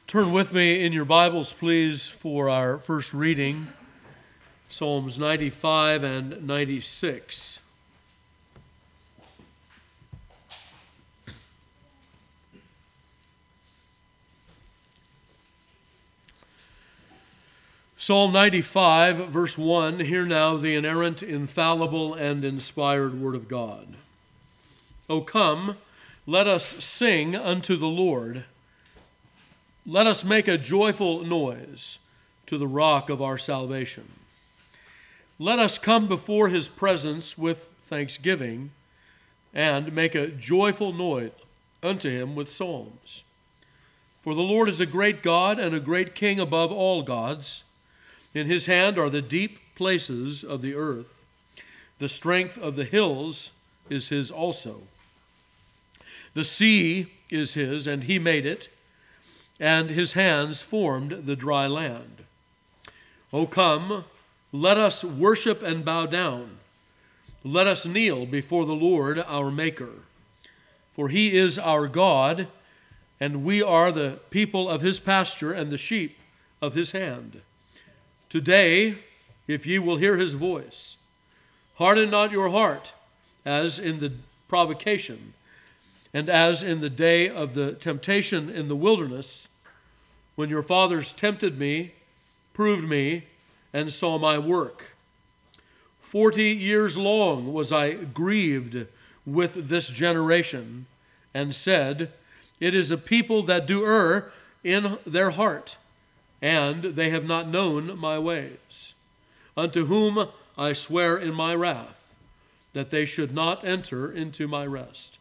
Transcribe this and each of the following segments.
Turn with me in your Bibles, please, for our first reading, Psalms 95 and 96. Psalm 95, verse 1, hear now the inerrant, infallible, and inspired word of God. O come, let us sing unto the Lord. Let us make a joyful noise to the rock of our salvation. Let us come before his presence with thanksgiving and make a joyful noise unto him with psalms. For the Lord is a great God and a great King above all gods. In his hand are the deep places of the earth. The strength of the hills is his also. The sea is his, and he made it, and his hands formed the dry land. O come, let us worship and bow down. Let us kneel before the Lord our Maker. For he is our God, and we are the people of his pasture and the sheep of his hand. Today, if ye will hear his voice, harden not your heart, as in the provocation, and as in the day of the temptation in the wilderness, when your fathers tempted me, proved me, and saw my work. 40 years long was I grieved with this generation, and said, it is a people that do err in their heart, and they have not known my ways, unto whom I swear in my wrath, that they should not enter into my rest.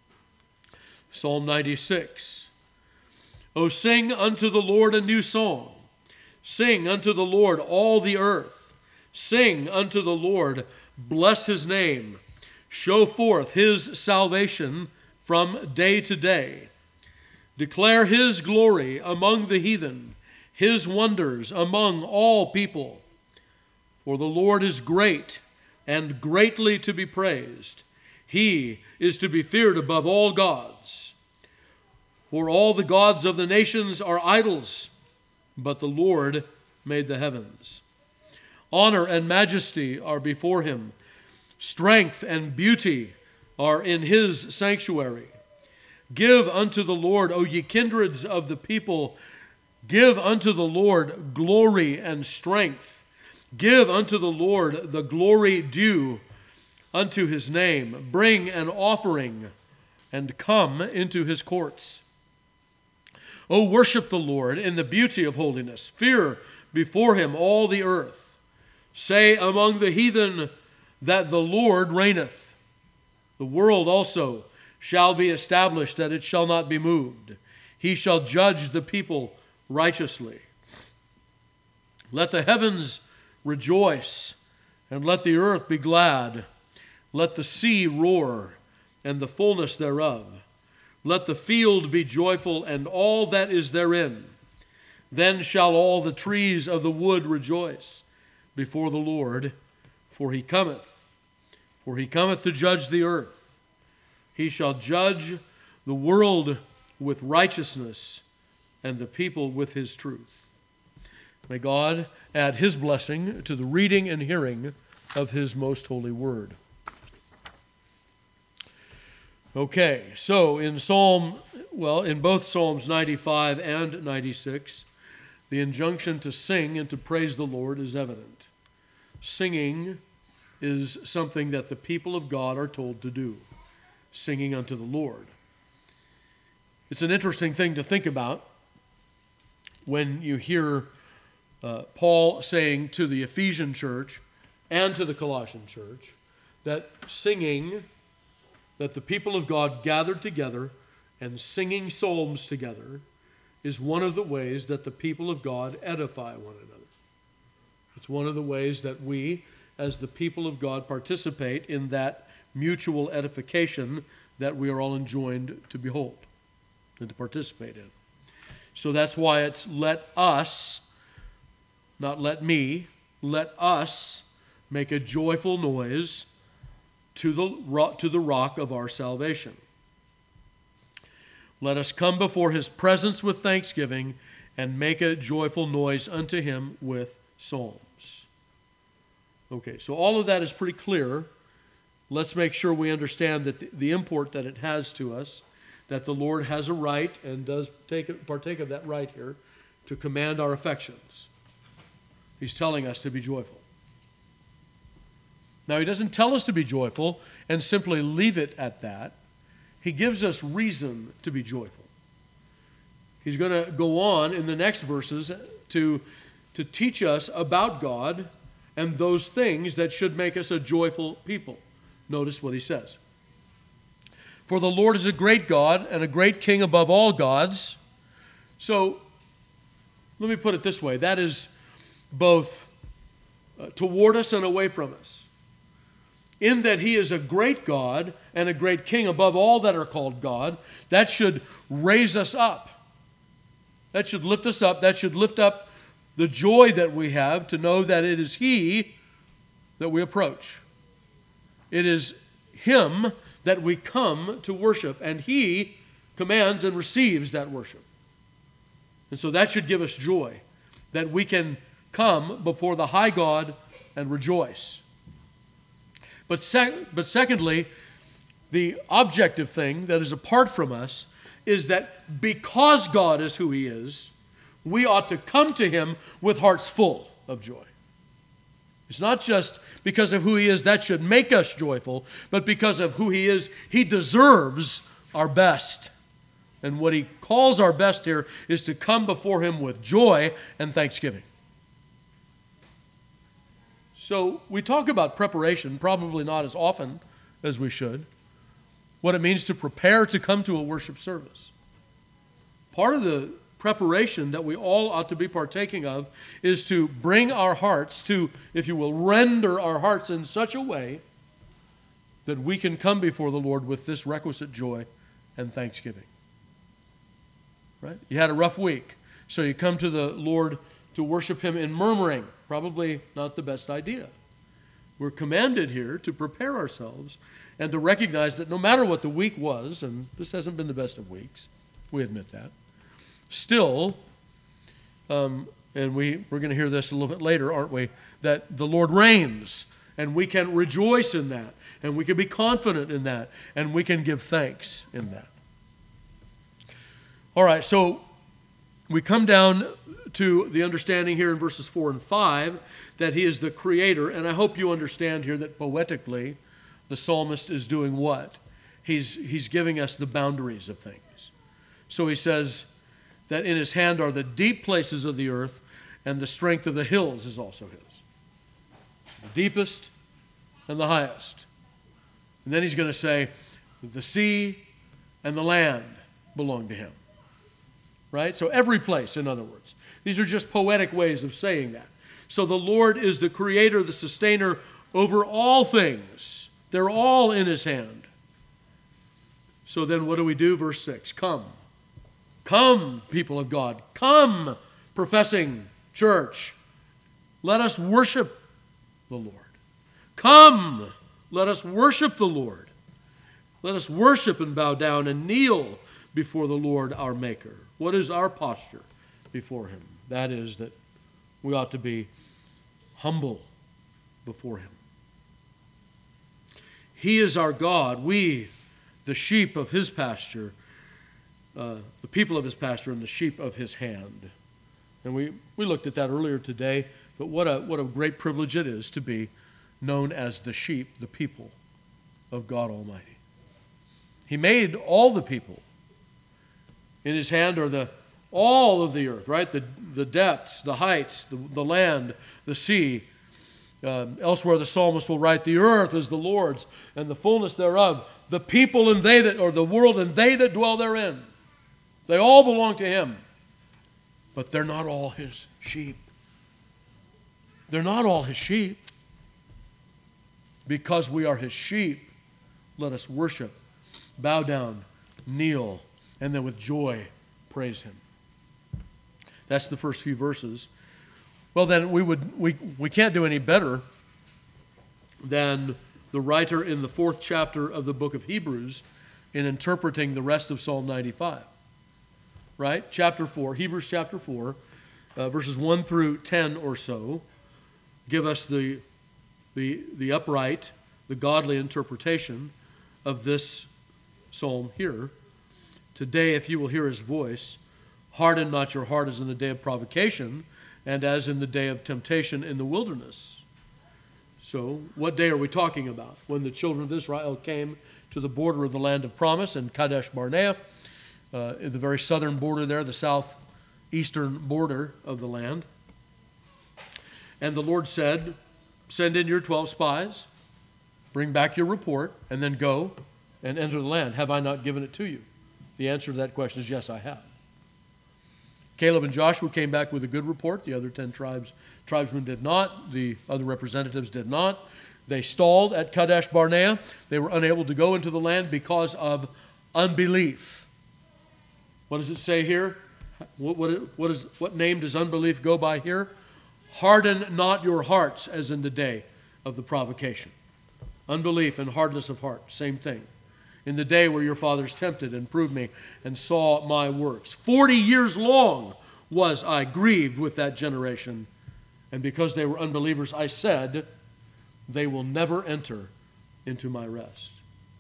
Psalm 96. O sing unto the Lord a new song. Sing unto the Lord all the earth. Sing unto the Lord, bless his name. Show forth his salvation from day to day. Declare his glory among the heathen, his wonders among all people. For the Lord is great and greatly to be praised. He is to be feared above all gods. For all the gods of the nations are idols, but the Lord made the heavens. Honor and majesty are before him. Strength and beauty are in his sanctuary. Give unto the Lord, O ye kindreds of the people, give unto the Lord glory and strength. Give unto the Lord the glory due unto his name. Bring an offering and come into his courts. O worship the Lord in the beauty of holiness. Fear before him all the earth. Say among the heathen that the Lord reigneth. The world also shall be established, that it shall not be moved. He shall judge the people righteously. Let the heavens rejoice, and let the earth be glad. Let the sea roar, and the fullness thereof. Let the field be joyful, and all that is therein. Then shall all the trees of the wood rejoice before the Lord, for he cometh. For he cometh to judge the earth. He shall judge the world with righteousness, and the people with his truth. May God add his blessing to the reading and hearing of his most holy word. Okay, so in both Psalms 95 and 96, the injunction to sing and to praise the Lord is evident. Singing is something that the people of God are told to do, singing unto the Lord. It's an interesting thing to think about when you hear Paul saying to the Ephesian church and to the Colossian church that singing, that the people of God gathered together and singing psalms together is one of the ways that the people of God edify one another. It's one of the ways that we, as the people of God, participate in that mutual edification that we are all enjoined to behold and to participate in. So that's why it's let us, not let me, let us make a joyful noise to the rock of our salvation. Let us come before his presence with thanksgiving and make a joyful noise unto him with psalms. Okay, so all of that is pretty clear. Let's make sure we understand that the import that it has to us, that the Lord has a right and does partake of that right here to command our affections. He's telling us to be joyful. Now, he doesn't tell us to be joyful and simply leave it at that. He gives us reason to be joyful. He's going to go on in the next verses to teach us about God and those things that should make us a joyful people. Notice what he says. For the Lord is a great God and a great King above all gods. So, let me put it this way. That is both toward us and away from us. In that he is a great God and a great King above all that are called God, that should raise us up. That should lift us up. That should lift up the joy that we have to know that it is he that we approach. It is him that we come to worship, and he commands and receives that worship. And so that should give us joy, that we can come before the high God and rejoice. But secondly, the objective thing that is apart from us is that because God is who he is, we ought to come to him with hearts full of joy. It's not just because of who he is that should make us joyful, but because of who he is, he deserves our best. And what he calls our best here is to come before him with joy and thanksgiving. So we talk about preparation, probably not as often as we should, what it means to prepare to come to a worship service. Part of the preparation that we all ought to be partaking of is to bring our hearts to, if you will, render our hearts in such a way that we can come before the Lord with this requisite joy and thanksgiving. Right? You had a rough week, so you come to the Lord to worship him in murmuring. Probably not the best idea. We're commanded here to prepare ourselves and to recognize that no matter what the week was, and this hasn't been the best of weeks, we admit that, still, and we're going to hear this a little bit later, aren't we, that the Lord reigns, and we can rejoice in that, and we can be confident in that, and we can give thanks in that. All right, so we come down to the understanding here in verses 4 and 5 that he is the creator, and I hope you understand here that poetically the psalmist is doing what? He's giving us the boundaries of things. So he says that in his hand are the deep places of the earth, and the strength of the hills is also his. The deepest and the highest. And then he's going to say, the sea and the land belong to him. Right? So every place, in other words. These are just poetic ways of saying that. So the Lord is the creator, the sustainer over all things. They're all in his hand. So then what do we do? Verse 6, come. Come, people of God. Come, professing church. Let us worship the Lord. Come, let us worship the Lord. Let us worship and bow down and kneel before the Lord our Maker. What is our posture before him? That is that we ought to be humble before him. He is our God. We, the sheep of his pasture, the people of his pasture and the sheep of his hand. And we looked at that earlier today, but what a great privilege it is to be known as the sheep, the people of God Almighty. He made all the people. In his hand are all of the earth, right? The depths, the heights, the land, the sea. Elsewhere the psalmist will write, the earth is the Lord's and the fullness thereof, the people and they that, or the world and they that dwell therein. They all belong to him. But they're not all his sheep. They're not all his sheep. Because we are his sheep, let us worship, bow down, kneel, and then with joy praise him. That's the first few verses. Well, then we can't do any better than the writer in the 4th chapter of the book of Hebrews in interpreting the rest of Psalm 95. Right? Chapter 4, Hebrews chapter 4, verses 1 through 10 or so, give us the upright, the godly interpretation of this psalm here. Today, if you will hear his voice, harden not your heart as in the day of provocation, and as in the day of temptation in the wilderness. So, what day are we talking about? When the children of Israel came to the border of the land of promise in Kadesh Barnea, in the very southern border there, the southeastern border of the land. And the Lord said, send in your 12 spies, bring back your report, and then go and enter the land. Have I not given it to you? The answer to that question is yes, I have. Caleb and Joshua came back with a good report. The other 10 tribesmen did not. The other representatives did not. They stalled at Kadesh Barnea. They were unable to go into the land because of unbelief. What does it say here? What name does unbelief go by here? Harden not your hearts as in the day of the provocation. Unbelief and hardness of heart, same thing. In the day where your fathers tempted and proved me and saw my works. 40 years long was I grieved with that generation. And because they were unbelievers, I said, they will never enter into my rest.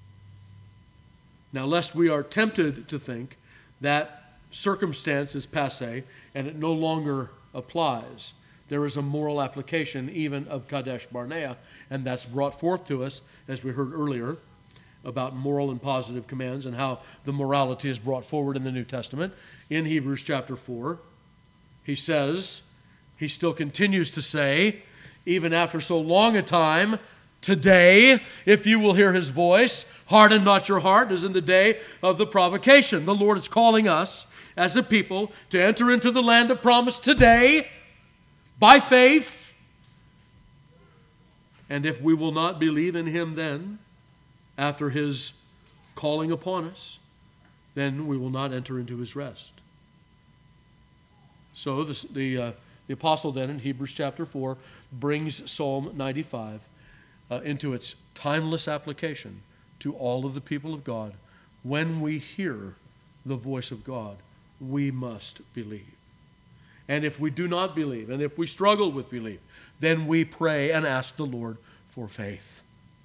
Now, lest we are tempted to think that circumstance is passé and it no longer applies, there is a moral application even of Kadesh Barnea, and that's brought forth to us, as we heard earlier, about moral and positive commands and how the morality is brought forward in the New Testament. In Hebrews chapter 4, he still continues to say, even after so long a time, today, if you will hear his voice, harden not your heart as in the day of the provocation. The Lord is calling us as a people to enter into the land of promise today by faith. And if we will not believe in him then, after his calling upon us, then we will not enter into his rest. So the apostle then in Hebrews chapter 4 brings Psalm 95 into its timeless application to all of the people of God. When we hear the voice of God, we must believe. And if we do not believe, and if we struggle with belief, then we pray and ask the Lord for faith.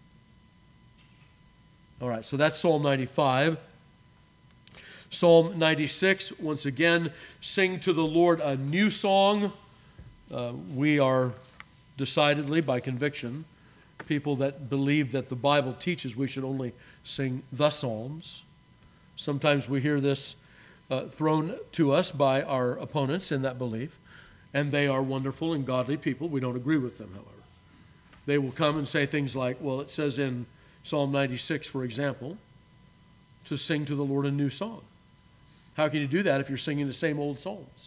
All right, so that's Psalm 95. Psalm 96, once again, sing to the Lord a new song. We are decidedly, by conviction, people that believe that the Bible teaches we should only sing the Psalms. Sometimes we hear this thrown to us by our opponents in that belief, and they are wonderful and godly people. We don't agree with them, however. They will come and say things like, well, it says in Psalm 96, for example, to sing to the Lord a new song. How can you do that if you're singing the same old psalms?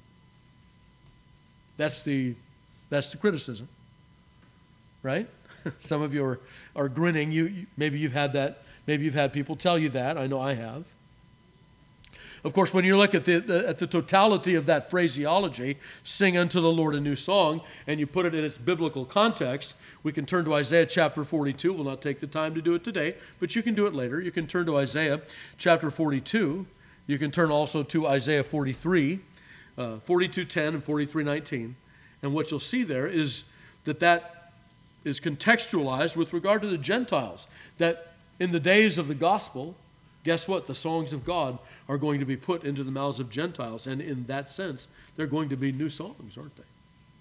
That's the criticism, right? Some of you are grinning. Maybe you've had that. Maybe you've had people tell you that. I know I have. Of course, when you look at the totality of that phraseology, sing unto the Lord a new song, and you put it in its biblical context, we can turn to Isaiah chapter 42. We'll not take the time to do it today, but you can do it later. You can turn to Isaiah chapter 42. You can turn also to Isaiah 43, 42:10 and 43:19. And what you'll see there is that is contextualized with regard to the Gentiles, that in the days of the gospel, guess what? The songs of God are going to be put into the mouths of Gentiles. And in that sense, they're going to be new songs, aren't they?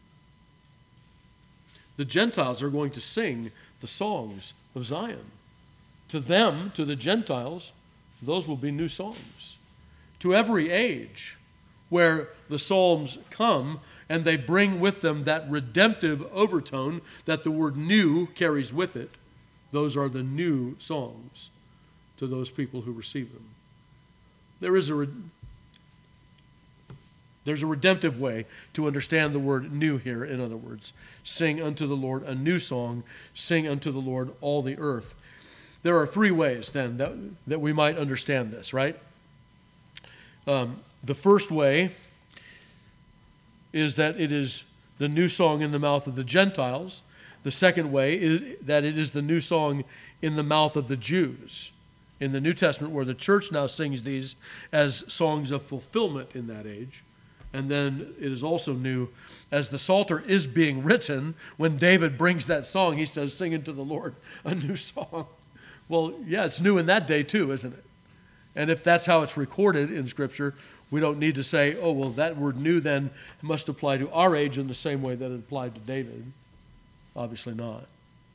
The Gentiles are going to sing the songs of Zion. To them, to the Gentiles, those will be new songs. To every age where the Psalms come and they bring with them that redemptive overtone that the word new carries with it, those are the new songs to those people who receive them. There's a redemptive way to understand the word new here, in other words. Sing unto the Lord a new song, sing unto the Lord all the earth. There are three ways then that we might understand this, right? The first way is that it is the new song in the mouth of the Gentiles. The second way is that it is the new song in the mouth of the Jews in the New Testament, where the church now sings these as songs of fulfillment in that age. And then it is also new as the Psalter is being written. When David brings that song, he says, sing unto the Lord a new song. Well, yeah, it's new in that day too, isn't it? And if that's how it's recorded in Scripture, we don't need to say, oh, well, that word new then must apply to our age in the same way that it applied to David. Obviously not.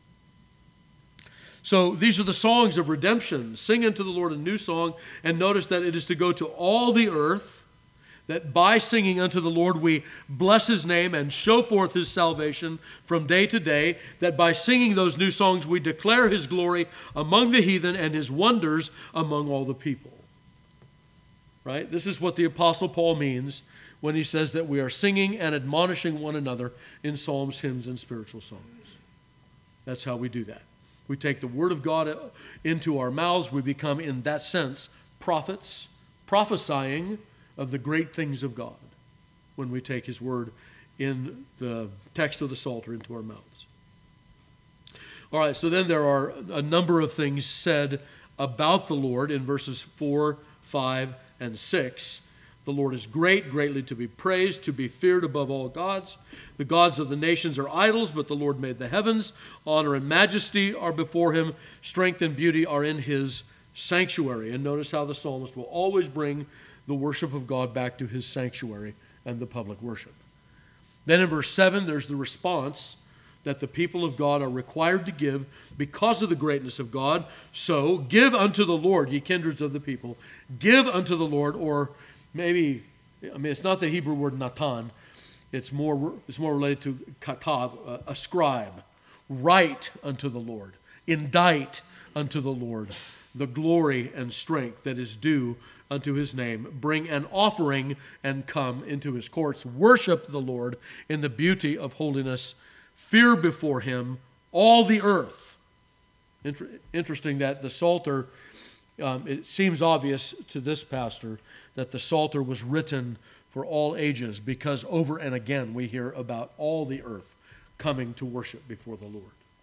So these are the songs of redemption. Sing unto the Lord a new song, and notice that it is to go to all the earth, that by singing unto the Lord we bless his name and show forth his salvation from day to day, that by singing those new songs we declare his glory among the heathen and his wonders among all the people. Right? This is what the Apostle Paul means when he says that we are singing and admonishing one another in psalms, hymns, and spiritual songs. That's how we do that. We take the word of God into our mouths. We become, in that sense, prophets, prophesying of the great things of God when we take his word in the text of the Psalter into our mouths. All right, so then there are a number of things said about the Lord in verses 4, 5, and 6. The Lord is great, greatly to be praised, to be feared above all gods. The gods of the nations are idols, but the Lord made the heavens. Honor and majesty are before him. Strength and beauty are in his sanctuary. And notice how the psalmist will always bring the worship of God back to his sanctuary and the public worship. Then in verse 7, there's the response that the people of God are required to give because of the greatness of God. So, give unto the Lord, ye kindreds of the people. Give unto the Lord, or maybe, it's not the Hebrew word natan. It's more related to katav, ascribe. Write unto the Lord. Indict unto the Lord the glory and strength that is due unto his name. Bring an offering and come into his courts. Worship the Lord in the beauty of holiness. Fear before him all the earth. Interesting that the Psalter, it seems obvious to this pastor that the Psalter was written for all ages, because over and again we hear about all the earth coming to worship before the Lord.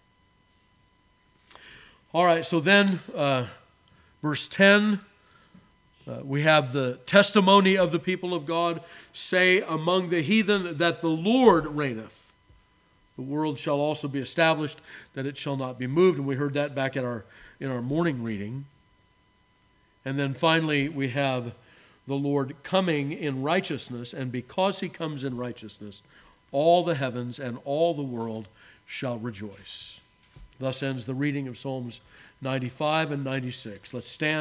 All right, so then verse 10, we have the testimony of the people of God. Say among the heathen that the Lord reigneth. The world shall also be established, that it shall not be moved. And we heard that back in our morning reading. And then finally we have the Lord coming in righteousness, and because he comes in righteousness, all the heavens and all the world shall rejoice. Thus ends the reading of Psalms 95 and 96. Let's stand.